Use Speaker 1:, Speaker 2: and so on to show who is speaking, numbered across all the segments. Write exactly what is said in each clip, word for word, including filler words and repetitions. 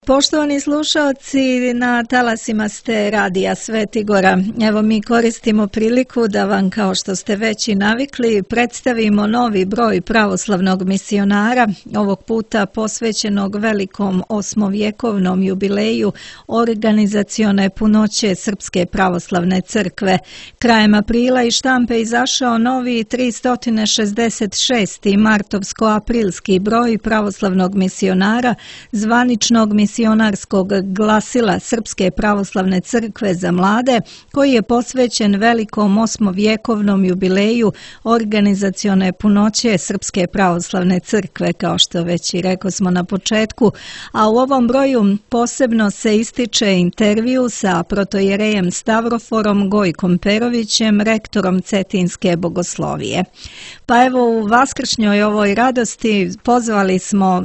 Speaker 1: Poštovani slušalci, na talasima ste Radija Sveti Gora. Evo mi koristimo priliku da vam, kao što ste već i navikli, predstavimo novi broj pravoslavnog misionara, ovog puta posvećenog velikom osmovjekovnom jubileju organizacione punoće Srpske pravoslavne crkve. Krajem aprila iz štampe izašao novi tristo šezdeset šesti martovsko-aprilski broj pravoslavnog misionara, zvaničnog misionara misionarskog glasila Srpske pravoslavne crkve za mlade, koji je posvećen velikom osmovjekovnom jubileju organizacione punoće Srpske pravoslavne crkve, kao što već i rekao smo na početku, a u ovom broju posebno se ističe intervju sa protojerejem Stavroforom Gojkom Perovićem, rektorom Cetinske bogoslovije. Pa evo, u vaskršnjoj ovoj radosti pozvali smo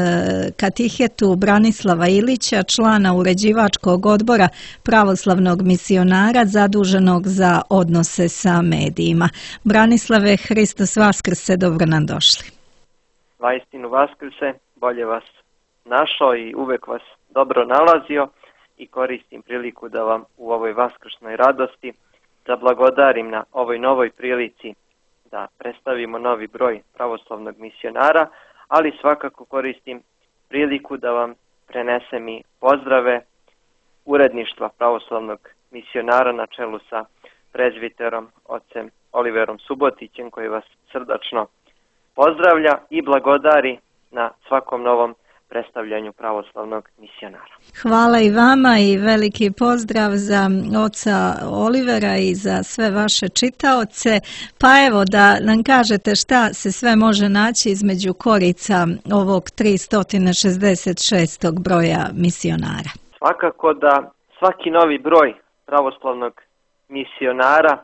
Speaker 1: e, katehetu Branislava Ilića, člana uređivačkog odbora pravoslavnog misionara zaduženog za odnose sa medijima. Branislave, Hristos Vaskrse, dobro nam došli.
Speaker 2: Vaistinu Vaskrse, bolje vas našao i uvek vas dobro nalazio i koristim priliku da vam u ovoj vaskršnoj radosti zablagodarim na ovoj novoj prilici da predstavimo novi broj pravoslavnog misionara, ali svakako koristim priliku da vam prenesem i pozdrave uredništva pravoslavnog misionara na čelu sa prezbiterom ocem Oliverom Subotićem, koji vas srdačno pozdravlja i blagodari na svakom novom predstavljanju pravoslavnog misionara.
Speaker 1: Hvala i vama i veliki pozdrav za oca Olivera i za sve vaše čitaoce. Pa evo da nam kažete šta se sve može naći između korica ovog tristo šezdeset šestog broja misionara.
Speaker 2: Svakako da svaki novi broj pravoslavnog misionara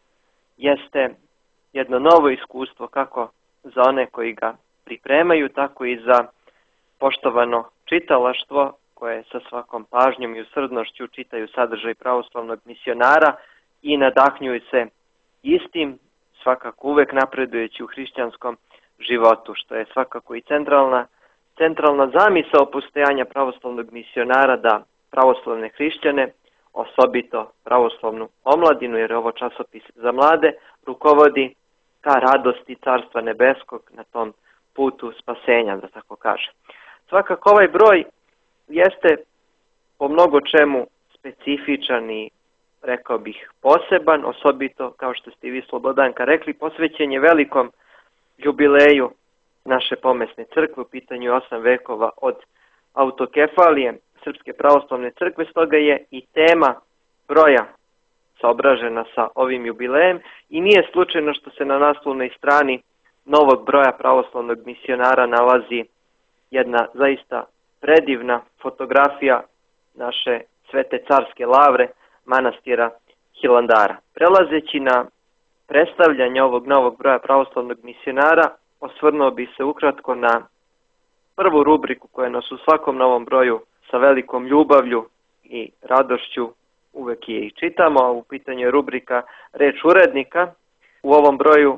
Speaker 2: jeste jedno novo iskustvo kako za one koji ga pripremaju, tako i za poštovano čitalaštvo koje sa svakom pažnjom i usrdnošću čitaju sadržaj pravoslavnog misionara i nadahnjuju se istim, svakako uvek napredujući u hrišćanskom životu, što je svakako i centralna, centralna zamisao postojanja pravoslavnog misionara, da pravoslavne hrišćane, osobito pravoslavnu omladinu, jer je ovo časopis za mlade, rukovodi ka radosti Carstva nebeskog na tom putu spasenja, da tako kažem. Svakako ovaj broj jeste po mnogo čemu specifičan i, rekao bih, poseban, osobito, kao što ste i vi, Slobodanka, rekli, posvećen je velikom jubileju naše pomesne crkve, u pitanju je osam vekova od autokefalije Srpske pravoslavne crkve, stoga je i tema broja saobražena sa ovim jubilejem i nije slučajno što se na naslovnoj strani novog broja pravoslavnog misionara nalazi jedna zaista predivna fotografija naše Svete carske lavre manastira Hilandara. Prelazeći na predstavljanje ovog novog broja pravoslavnog misionara, osvrnuo bi se ukratko na prvu rubriku koja nas u svakom novom broju sa velikom ljubavlju i radošću uvek je i čitamo. U pitanju je rubrika Reč urednika. U ovom broju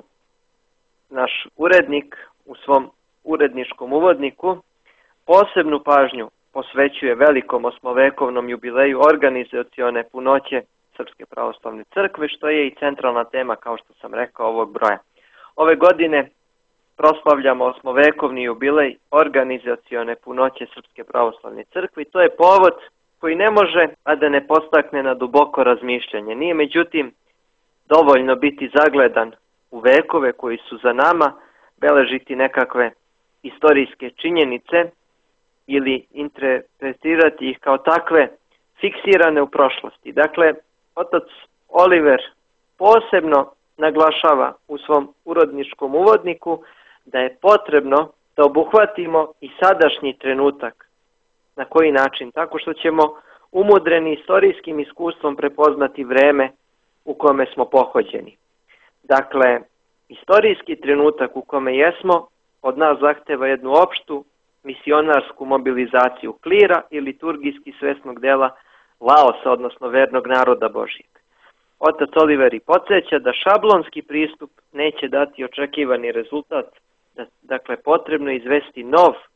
Speaker 2: naš urednik u svom uredničkom uvodniku posebnu pažnju posvećuje velikom osmovekovnom jubileju organizacione punoće Srpske pravoslavne crkve, što je i centralna tema, kao što sam rekao, ovog broja. Ove godine proslavljamo osmovekovni jubilej organizacione punoće Srpske pravoslavne crkve i to je povod koji ne može a da ne postakne na duboko razmišljanje. Nije međutim dovoljno biti zagledan u vekove koji su za nama, beležiti nekakve istorijske činjenice ili interpretirati ih kao takve fiksirane u prošlosti. Dakle, otac Oliver posebno naglašava u svom urodničkom uvodniku da je potrebno da obuhvatimo i sadašnji trenutak. Na koji način? Tako što ćemo umudreni istorijskim iskustvom prepoznati vreme u kome smo pohođeni. Dakle, istorijski trenutak u kome jesmo od nas zahteva jednu opštu misionarsku mobilizaciju klira i liturgijski svesnog dela laosa, odnosno vernog naroda Božijeg. Otac Oliver i podsjeća da šablonski pristup neće dati očekivani rezultat, da, dakle potrebno je izvesti nov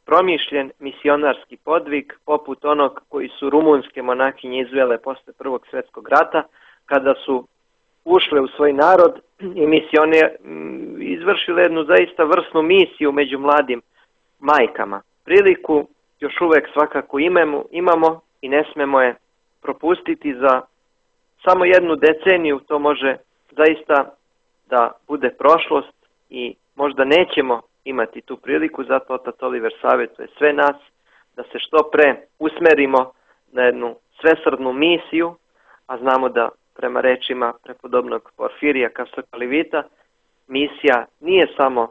Speaker 2: promišljen misionarski podvig poput onog koji su rumunske monahinje izvele posle Prvog svjetskog rata, kada su ušle u svoj narod i misione izvršile jednu zaista vrsnu misiju među mladim majkama. Priliku još uvek svakako imamo, imamo i ne smemo je propustiti. Za samo jednu deceniju to može zaista da bude prošlost i možda nećemo imati tu priliku, zato otac Oliver savjetuje sve nas da se što pre usmerimo na jednu svesrdnu misiju, a znamo da prema rečima prepodobnog Porfirija Kasokalivita misija nije samo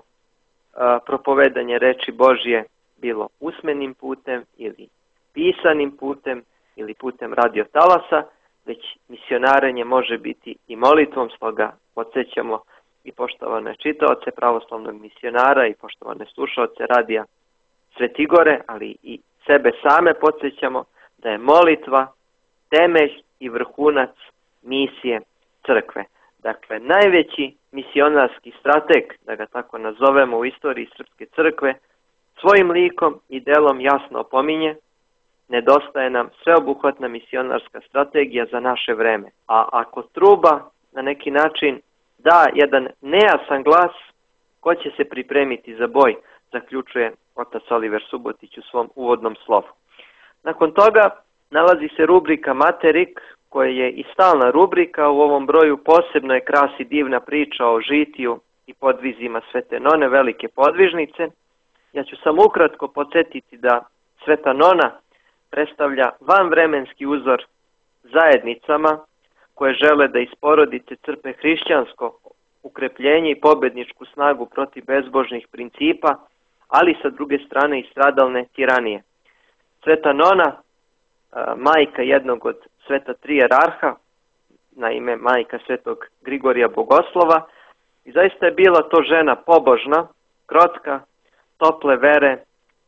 Speaker 2: a, propovedanje reči Božje, bilo usmenim putem ili pisanim putem ili putem radiotalasa, već misionarenje može biti i molitvom. Stoga podsjećamo i poštovane čitaoce pravoslavnog misionara i poštovane slušaoce radija Svetigore, ali i sebe same podsjećamo da je molitva temelj i vrhunac misije crkve. Dakle, najveći misionarski strateg, da ga tako nazovemo u istoriji srpske crkve, svojim likom i delom jasno opominje: nedostaje nam sveobuhvatna misionarska strategija za naše vreme. A ako truba na neki način da jedan nejasan glas, ko će se pripremiti za boj, zaključuje otac Oliver Subotić u svom uvodnom slovu. Nakon toga nalazi se rubrika Materik, koja je i stalna rubrika. U ovom broju posebno je krasi divna priča o žitiju i podvizima Svete None, velike podvižnice. Ja ću samo ukratko podsjetiti da Sveta Nona predstavlja vanvremenski uzor zajednicama koje žele da iz porodice crpe hrišćansko ukrepljenje i pobedničku snagu protiv bezbožnih principa, ali sa druge strane i stradalne tiranije. Sveta Nona, majka jednog od sveta tri jerarha, na ime majka svetog Grigorija Bogoslova, i zaista je bila to žena pobožna, krotka, tople vere,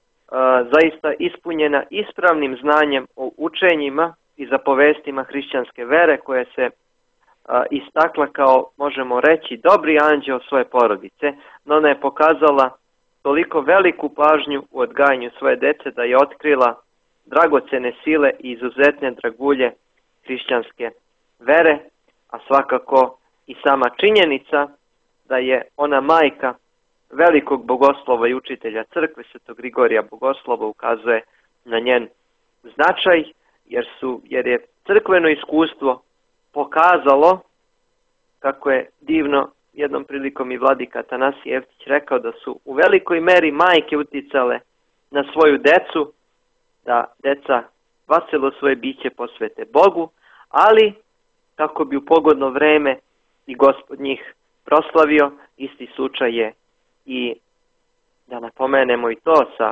Speaker 2: zaista ispunjena ispravnim znanjem o učenjima i zapovestima hrišćanske vere, koje se istakla kao, možemo reći, dobri anđeo svoje porodice, no ona je pokazala toliko veliku pažnju u odgajanju svoje dece da je otkrila dragocene sile i izuzetne dragulje hrišćanske vere, a svakako i sama činjenica da je ona majka velikog bogoslova i učitelja crkve, svetog Grigorija Bogoslova, ukazuje na njen značaj, jer, su, jer je crkveno iskustvo pokazalo, kako je divno jednom prilikom i vladika Atanasije Jeftić rekao, da su u velikoj meri majke uticale na svoju decu, da deca vaselo svoje biće posvete Bogu, ali kako bi u pogodno vreme i Gospod njih proslavio. Isti slučaj je i, da napomenemo i to, sa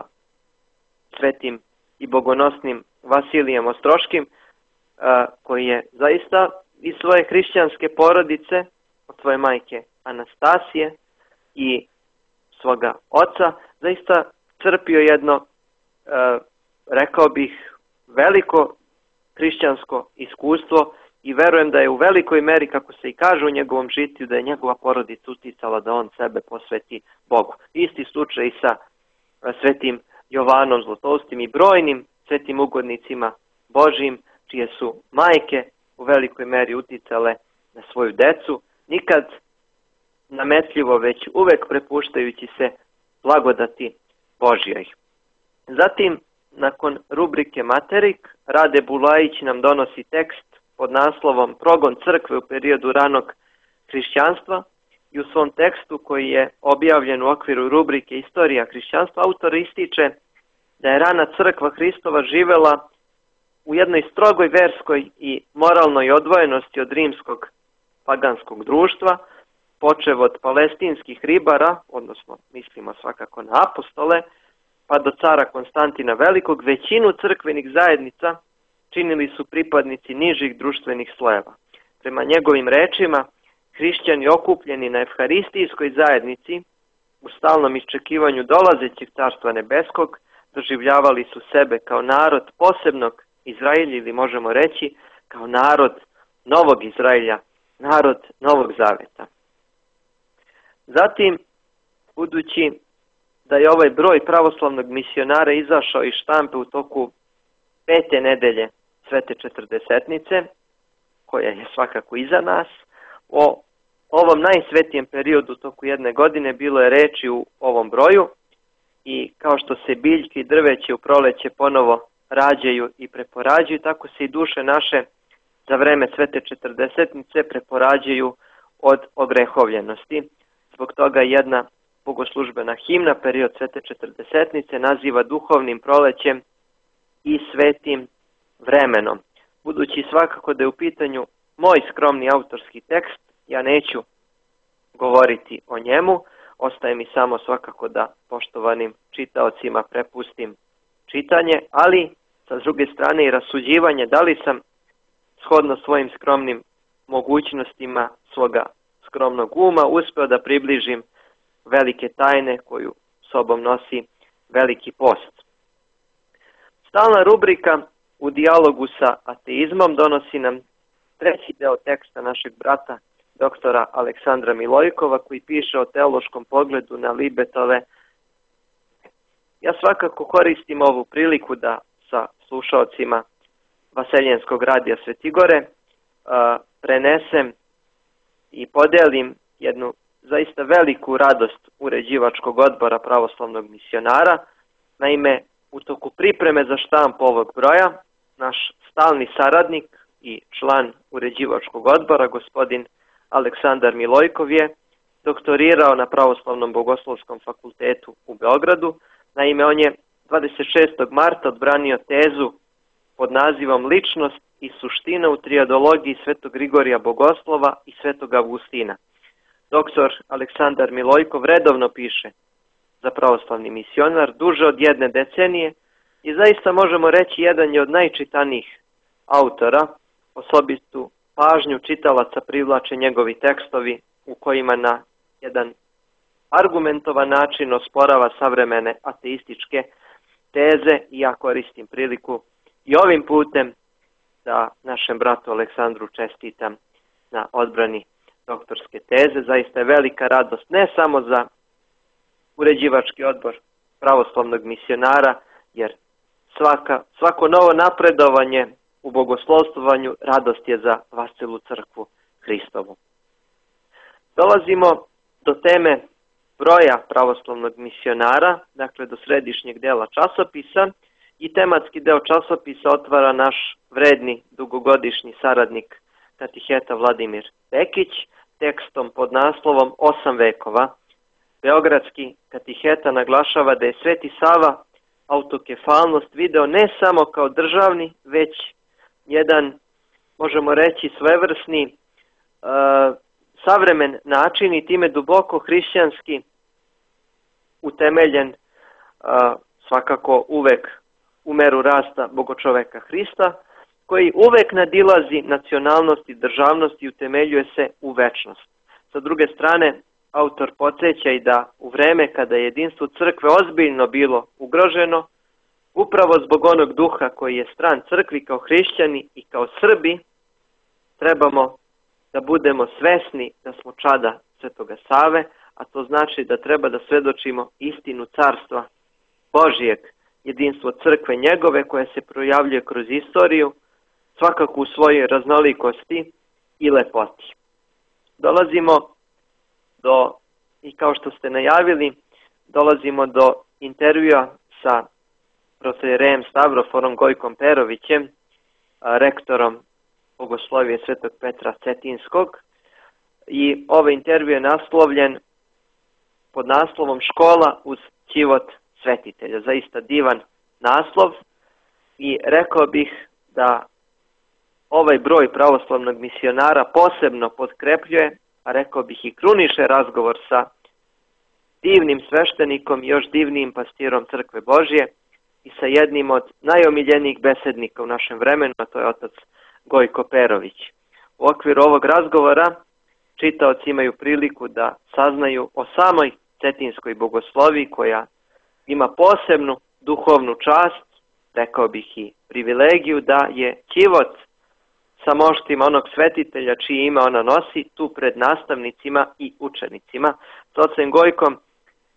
Speaker 2: svetim i bogonosnim Vasilijem Ostroškim, koji je zaista iz svoje hrišćanske porodice, od svoje majke Anastasije i svoga oca, zaista crpio jedno, rekao bih, veliko hrišćansko iskustvo, i verujem da je u velikoj meri, kako se i kaže u njegovom žitiju, da je njegova porodica uticala da on sebe posveti Bogu. Isti slučaj i sa svetim Jovanom Zlatoustim i brojnim svetim ugodnicima Božjim, čije su majke u velikoj meri uticale na svoju decu, nikad nametljivo, već uvek prepuštajući se blagodati Božjoj. Zatim, nakon rubrike Materik, Rade Bulajić nam donosi tekst pod naslovom Progon crkve u periodu ranog hrišćanstva, i u svom tekstu, koji je objavljen u okviru rubrike Istorija hrišćanstva, autor ističe da je rana crkva Hristova živela u jednoj strogoj verskoj i moralnoj odvojenosti od rimskog paganskog društva, počev od palestinskih ribara, odnosno mislimo svakako na apostole, pa do cara Konstantina Velikog. Većinu crkvenih zajednica činili su pripadnici nižih društvenih slojeva. Prema njegovim rečima, hrišćani okupljeni na evharistijskoj zajednici, u stalnom iščekivanju dolazećeg carstva nebeskog, doživljavali su sebe kao narod posebnog Izraelja, ili možemo reći kao narod novog Izraelja, narod novog zaveta. Zatim, budući da je ovaj broj pravoslavnog misionara izašao iz štampe u toku pete nedelje Svete četrdesetnice, koja je svakako iza nas. O ovom najsvetijem periodu toku jedne godine bilo je reči u ovom broju i kao što se biljke i drveće u proleće ponovo rađaju i preporađuju, tako se i duše naše za vreme Svete četrdesetnice preporađuju od ogrehovljenosti. Zbog toga jedna bogoslužbena himna period Svete četrdesetnice naziva duhovnim prolećem i svetim vremenom. Budući svakako da je u pitanju moj skromni autorski tekst, ja neću govoriti o njemu, ostaje mi samo svakako da poštovanim čitaocima prepustim čitanje, ali sa druge strane i rasuđivanje da li sam shodno svojim skromnim mogućnostima svoga skromnog uma uspeo da približim velike tajne koju sobom nosi veliki post. Stalna rubrika u dijalogu sa ateizmom donosi nam treći deo teksta našeg brata doktora Aleksandra Milojkova, koji piše o teološkom pogledu na Libetove. Ja svakako koristim ovu priliku da sa slušaocima Vaseljenskog radija Svetigore prenesem i podelim jednu zaista veliku radost uređivačkog odbora pravoslavnog misionara. Naime, u toku pripreme za štampu ovog broja, naš stalni saradnik i član uređivačkog odbora, gospodin Aleksandar Milojkov, je doktorirao na Pravoslavnom bogoslovskom fakultetu u Beogradu. Naime, on je dvadeset šestog marta odbranio tezu pod nazivom Ličnost i suština u trijadologiji Svetog Grigorija Bogoslova i Svetog Avgustina. Doktor Aleksandar Milojkov redovno piše za pravoslavni misionar duže od jedne decenije i zaista možemo reći jedan je od najčitanijih autora. Osobitu pažnju čitalaca privlače njegovi tekstovi u kojima na jedan argumentovan način osporava savremene ateističke teze i ja koristim priliku i ovim putem da našem bratu Aleksandru čestitam na odbrani doktorske teze. Zaista je velika radost ne samo za uređivački odbor pravoslavnog misionara, jer svaka, svako novo napredovanje u bogoslovstovanju radost je za vascelu crkvu Hristovu. Dolazimo do teme broja pravoslavnog misionara, dakle do središnjeg dela časopisa, i tematski deo časopisa otvara naš vredni dugogodišnji saradnik katiheta Vladimir Pekić tekstom pod naslovom Osam vekova. Beogradski katiheta naglašava da je Sveti Sava autokefalnost video ne samo kao državni, već jedan, možemo reći, svevrsni e, savremen način i time duboko hrišćanski utemeljen, e, svakako uvek u meru rasta bogočoveka Hrista, koji uvek nadilazi nacionalnost i državnost i utemeljuje se u večnost. Sa druge strane, autor podsjeća i da u vreme kada je jedinstvo crkve ozbiljno bilo ugroženo, upravo zbog onog duha koji je stran crkvi kao hrišćani i kao Srbi, trebamo da budemo svesni da smo čada Svetoga Save, a to znači da treba da svedočimo istinu carstva Božijeg, jedinstvo crkve njegove koje se projavljuje kroz istoriju, svakako u svojoj raznolikosti i lepoti. Dolazimo do, i kao što ste najavili, dolazimo do intervjua sa protoijerejem Stavroforom Gojkom Perovićem, rektorom Bogoslovije Svetog Petra Cetinskog, i ovaj intervju je naslovljen pod naslovom Škola uz ćivot svetitelja. Zaista divan naslov i rekao bih da ovaj broj pravoslavnog misionara posebno potkrepljuje, a rekao bih i kruniše razgovor sa divnim sveštenikom i još divnijim pastirom Crkve Božje i sa jednim od najomiljenijih besednika u našem vremenu, a to je otac Gojko Perović. U okviru ovog razgovora čitaoci imaju priliku da saznaju o samoj cetinskoj bogosloviji koja ima posebnu duhovnu čast, rekao bih i privilegiju, da je ćivot sa moštima onog svetitelja čije ime ona nosi tu pred nastavnicima i učenicima. S ocem Gojkom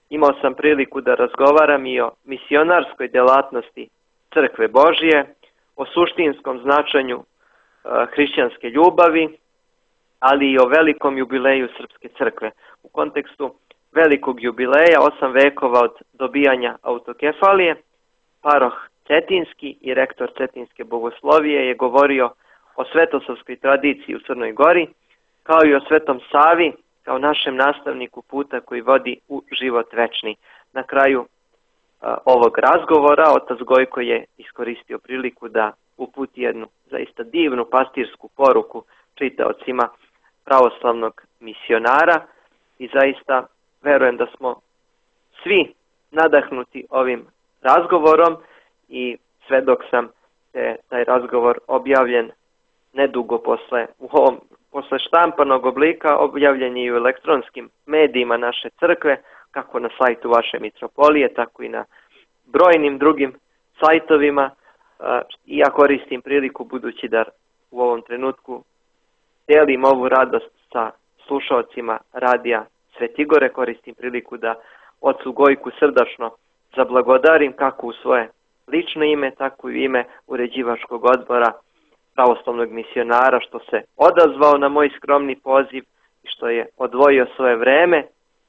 Speaker 2: imao sam priliku da razgovaram i o misionarskoj delatnosti Crkve Božije, o suštinskom značenju hrišćanske ljubavi, ali i o velikom jubileju Srpske crkve. U kontekstu velikog jubileja, osam vekova od dobijanja autokefalije, paroh Cetinski i rektor Cetinske bogoslovije je govorio o svetosavskoj tradiciji u Crnoj Gori, kao i o Svetom Savi, kao našem nastavniku puta koji vodi u život večni. Na kraju a, ovog razgovora otac Gojko je iskoristio priliku da uputi jednu zaista divnu pastirsku poruku čitaocima pravoslavnog misionara i zaista verujem da smo svi nadahnuti ovim razgovorom i svedok sam da je taj razgovor objavljen nedugo posle, u ovom, posle štampanog oblika, objavljen je i u elektronskim medijima naše crkve, kako na sajtu vaše mitropolije, tako i na brojnim drugim sajtovima. I ja koristim priliku, budući da u ovom trenutku delim ovu radost sa slušalcima radija Svetigore, koristim priliku da ocu Gojku srdačno zablagodarim kako u svoje lično ime, tako i u ime uređivačkog odbora pravoslavnog misionara, što se odazvao na moj skromni poziv i što je odvojio svoje vreme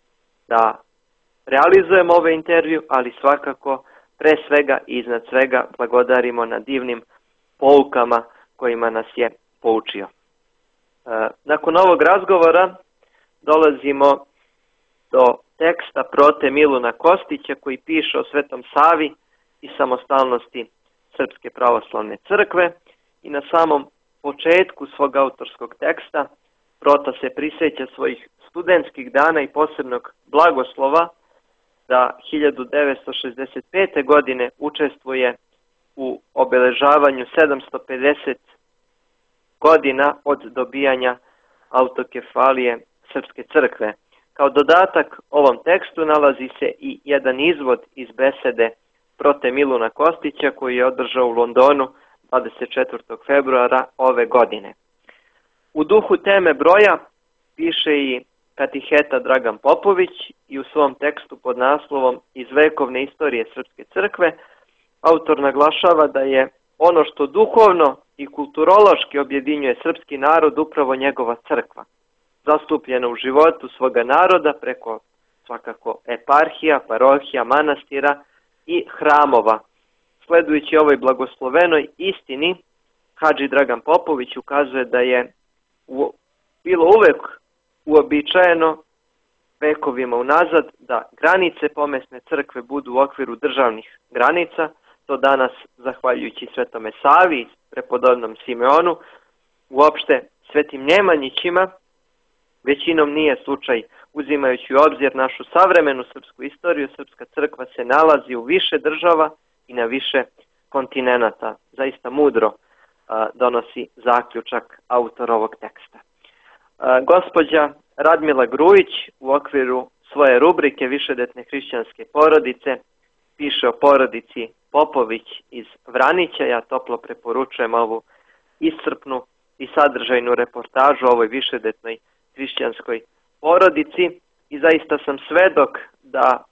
Speaker 2: da realizujem ovaj intervju, ali svakako pre svega i iznad svega blagodarimo na divnim poukama kojima nas je poučio. E, nakon ovog razgovora dolazimo do teksta prote Miluna Kostića koji piše o Svetom Savi i samostalnosti Srpske pravoslavne crkve i na samom početku svog autorskog teksta prota se prisjeća svojih studentskih dana i posebnog blagoslova da hiljadu devetsto šezdeset pete. godine učestvuje u obeležavanju sedamsto pedeset godina od dobijanja autokefalije Srpske crkve. Kao dodatak ovom tekstu nalazi se i jedan izvod iz besede prote Miluna Kostića koji je održao u Londonu dvadeset četvrtog februara ove godine. U duhu teme broja piše i katiheta Dragan Popović i u svom tekstu pod naslovom Iz vekovne istorije Srpske crkve autor naglašava da je ono što duhovno i kulturološki objedinjuje srpski narod upravo njegova crkva, zastupljena u životu svoga naroda preko svakako eparhija, parohija, manastira i hramova. Sledujući ovoj blagoslovenoj istini, hadži Dragan Popović ukazuje da je u, bilo uvek uobičajeno vekovima unazad da granice pomesne crkve budu u okviru državnih granica. To danas, zahvaljujući Svetome Savi i prepodobnom Simeonu, uopšte Svetim Nemanjićima, većinom nije slučaj. Uzimajući u obzir našu savremenu srpsku istoriju, Srpska crkva se nalazi u više država i na više kontinenata. Zaista mudro a, donosi zaključak autor ovog teksta. A, gospođa Radmila Grujić u okviru svoje rubrike Višedetne hrišćanske porodice piše o porodici Popović iz Vranića. Ja toplo preporučujem ovu iscrpnu i sadržajnu reportažu o ovoj višedetnoj hrišćanskoj porodici i zaista sam svedok da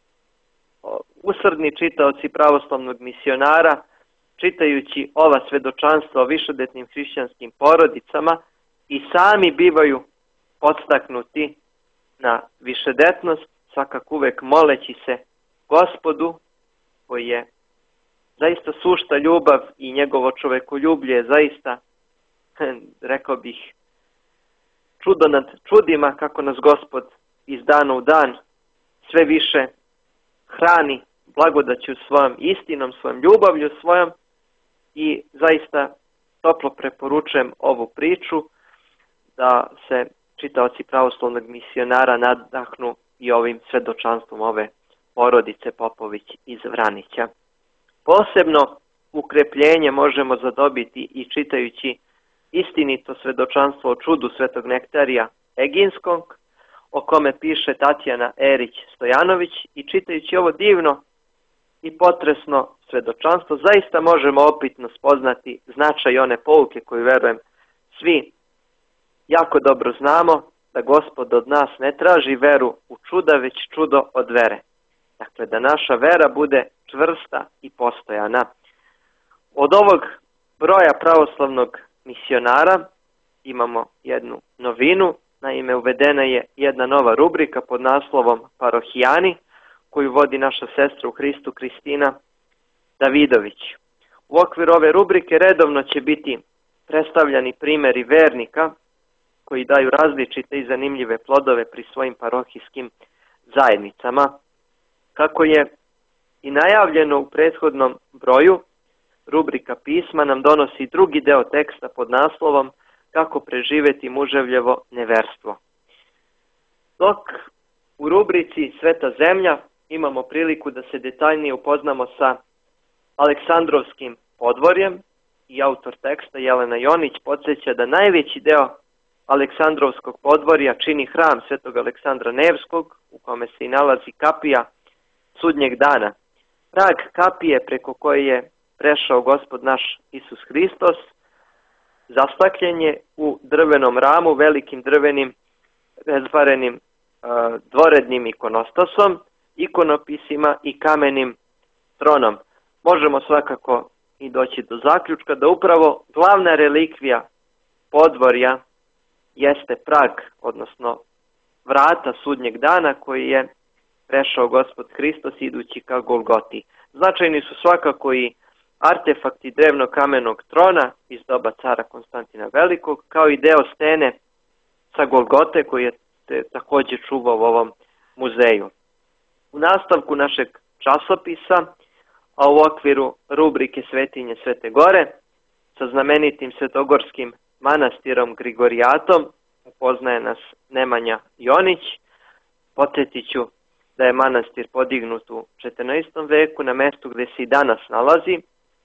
Speaker 2: usrdni čitaoci pravoslavnog misionara, čitajući ova svedočanstva o višedetnim hrišćanskim porodicama, i sami bivaju podstaknuti na višedetnost, svakako uvek moleći se Gospodu, koji je zaista sušta ljubav i njegovo čovekoljublje je zaista, rekao bih, čudo nad čudima, kako nas Gospod iz dana u dan sve više hrani blagodaću svojom istinom, svojom ljubavlju svojom i zaista toplo preporučujem ovu priču da se čitaoci pravoslavnog misionara nadahnu i ovim svedočanstvom ove porodice Popović iz Vranića. Posebno ukrepljenje možemo zadobiti i čitajući istinito svedočanstvo o čudu Svetog Nektarija Eginskog, o kome piše Tatjana Erić Stojanović, i čitajući ovo divno i potresno svedočanstvo zaista možemo opitno spoznati značaj one pouke koju, verujem, svi jako dobro znamo, da Gospod od nas ne traži veru u čuda, već čudo od vere. Dakle, da naša vera bude čvrsta i postojana. Od ovog broja pravoslavnog misionara imamo jednu novinu. Naime, uvedena je jedna nova rubrika pod naslovom Parohijani, koju vodi naša sestra u Hristu Kristina Davidović. U okviru ove rubrike redovno će biti predstavljani primjeri vernika koji daju različite i zanimljive plodove pri svojim parohijskim zajednicama. Kako je i najavljeno u prethodnom broju, rubrika Pisma nam donosi drugi deo teksta pod naslovom Kako preživeti muževljevo neverstvo. Dok u rubrici Sveta zemlja imamo priliku da se detaljnije upoznamo sa Aleksandrovskim podvorjem i autor teksta Jelena Jonić podsjeća da najveći deo Aleksandrovskog podvorja čini hram Svetog Aleksandra Nevskog, u kome se i nalazi kapija sudnjeg dana. Prag kapije preko koje je prešao Gospod naš Isus Hristos zastakljen je u drvenom ramu velikim drvenim razvarenim uh, dvorednim ikonostasom, ikonopisima i kamenim tronom. Možemo svakako i doći do zaključka da upravo glavna relikvija podvorja jeste prag, odnosno vrata sudnjeg dana koji je prešao Gospod Hristos idući ka Golgoti. Značajni su svakako i artefakti drevnog kamenog trona iz doba cara Konstantina Velikog, kao i deo stene sa Golgote koji je također čuvao u ovom muzeju. U nastavku našeg časopisa, a u okviru rubrike Svetinje Svete Gore, sa znamenitim svetogorskim manastirom Grigorijatom, upoznaje nas Nemanja Jonić. Podsjetit ću da je manastir podignut u četrnaestom veku na mestu gdje se i danas nalazi.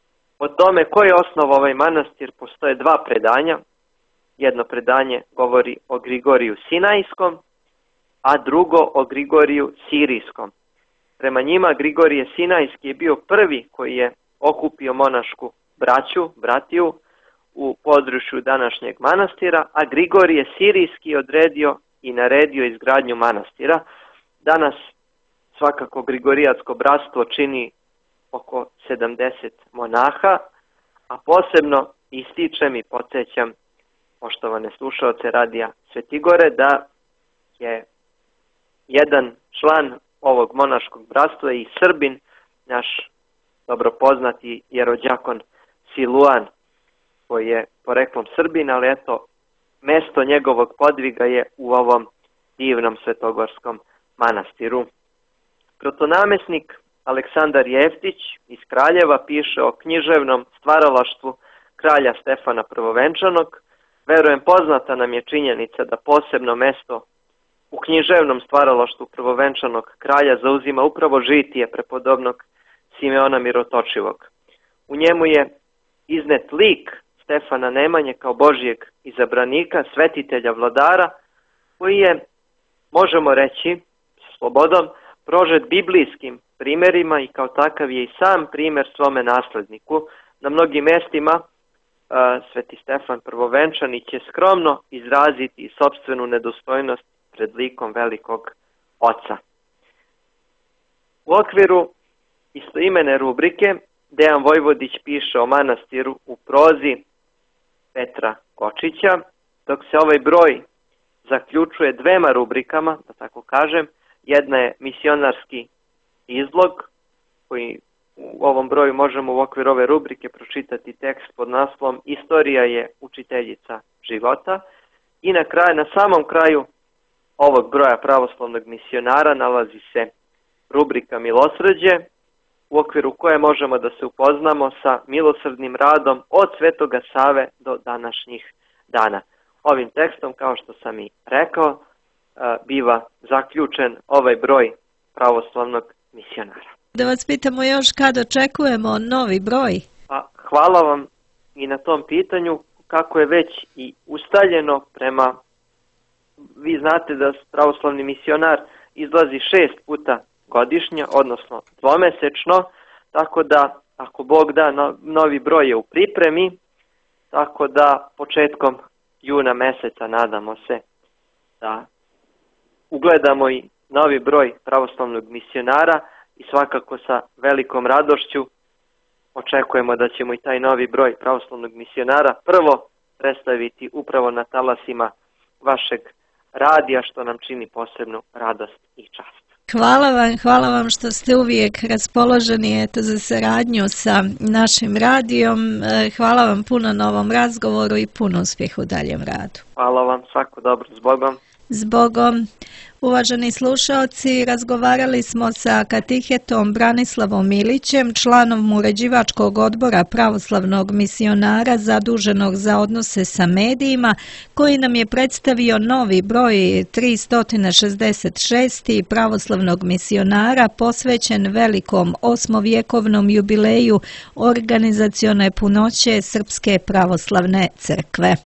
Speaker 2: O tome ko je osnovao ovaj manastir postoje dva predanja. Jedno predanje govori o Grigoriju Sinajskom, a drugo o Grigoriju Sirijskom. Prema njima Grigorije Sinajski je bio prvi koji je okupio monašku braću, bratiju u području današnjeg manastira, a Grigorije Sirijski odredio i naredio izgradnju manastira. Danas svakako Grigorijatsko bratstvo čini oko sedamdeset monaha, a posebno ističem i podsjećam poštovane slušaoce radija Svetigore da je jedan član ovog monaškog bratstva i Srbin, naš dobro poznati jerođakon Siluan, koji je poreklom Srbin, ali eto, mesto njegovog podviga je u ovom divnom svetogorskom manastiru. Protonamesnik Aleksandar Jeftić iz Kraljeva piše o književnom stvaralaštvu kralja Stefana Prvovenčanog. Verujem, poznata nam je činjenica da posebno mesto u književnom stvaralaštvu prvovenčanog kralja zauzima upravo žitije prepodobnog Simeona Mirotočivog. U njemu je iznet lik Stefana Nemanje kao Božijeg izabranika, svetitelja, vladara, koji je, možemo reći, s slobodom, prožet biblijskim primjerima i kao takav je i sam primjer svome nasledniku. Na mnogim mjestima uh, Sveti Stefan Prvovenčani će skromno izraziti sopstvenu nedostojnost pred likom velikog oca. U okviru istoimene rubrike Dejan Vojvodić piše o manastiru u prozi Petra Kočića, dok se ovaj broj zaključuje dvema rubrikama, da tako kažem. Jedna je misionarski izlog, koji u ovom broju možemo u okviru ove rubrike pročitati tekst pod naslovom Istorija je učiteljica života. I na kraju, na samom kraju ovog broja pravoslavnog misionara nalazi se rubrika Milosrđe, u okviru koje možemo da se upoznamo sa milosrdnim radom od Svetoga Save do današnjih dana. Ovim tekstom, kao što sam i rekao, biva zaključen ovaj broj pravoslavnog misionara.
Speaker 1: Da vas pitamo još kad očekujemo novi broj?
Speaker 2: Pa, hvala vam i na tom pitanju. Kako je već i ustaljeno prema, vi znate da pravoslavni misionar izlazi šest puta godišnje, odnosno dvomesečno, tako da ako Bog da, novi broj je u pripremi, tako da početkom juna meseca nadamo se da ugledamo i novi broj pravoslavnog misionara i svakako sa velikom radošću očekujemo da ćemo i taj novi broj pravoslavnog misionara prvo predstaviti upravo na talasima vašeg radija, što nam čini posebnu radost i čast.
Speaker 1: Hvala vam, hvala vam što ste uvijek raspoloženi eto, za saradnju sa našim radijom. Hvala vam puno na ovom razgovoru i puno uspjeha u daljem radu.
Speaker 2: Hvala vam, svako dobro, s Bogom.
Speaker 1: S Bogom. Uvaženi slušaoci, razgovarali smo sa katehetom Branislavom Milićem, članom uređivačkog odbora pravoslavnog misionara zaduženog za odnose sa medijima, koji nam je predstavio novi broj tristo šezdeset šest pravoslavnog misionara posvećen velikom osmovjekovnom jubileju organizacione punoće Srpske pravoslavne crkve.